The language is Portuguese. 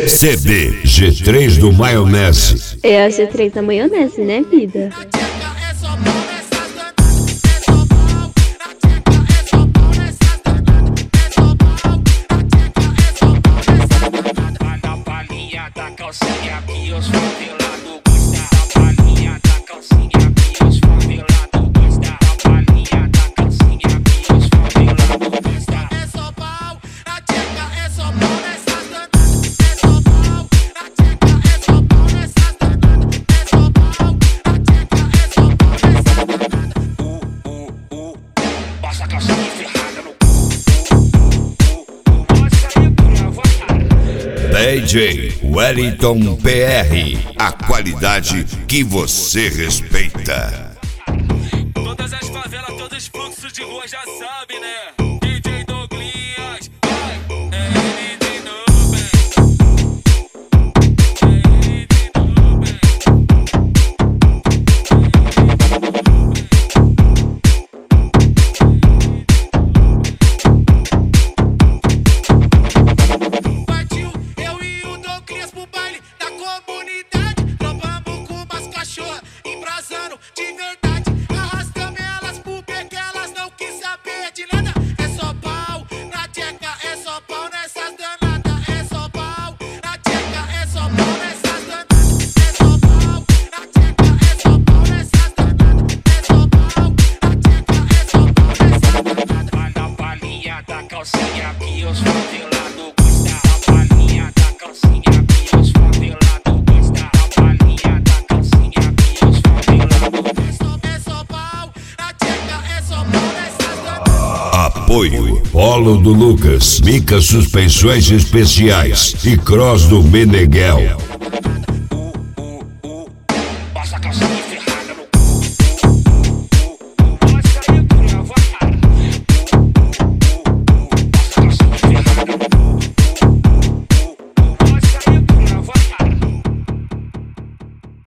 CD G3 do Maionese. É a G3 da maionese, né, vida? DJ Wellington PR, a qualidade que você respeita. Todas as favelas, todos os fluxos de rua já sabe, né? DJ Douglas, é ele de novo, partiu eu e o Douglas pro baile da comunidade. Trombamos com umas cachorras, embrasando de verdade. Arrastamos elas pro beco, elas não quis saber de nada. É só pau na tcheca, é só pau nessas danadas. É só pau na tcheca, é só pau nessas danadas. É só pau na tcheca, é só pau nessas danadas. É só pau na tcheca, é só pau nessas danadas. Vai na palhinha da calcinha que os favelados gostam. A palhinha da calcinha que os favelados gostam. A palhinha da calcinha que os favelados gostam. É só pau na tcheca, é só pau nessas danadas. Apoio Polo do Lucas, Mica Suspensões Especiais e Cross do Meneghel.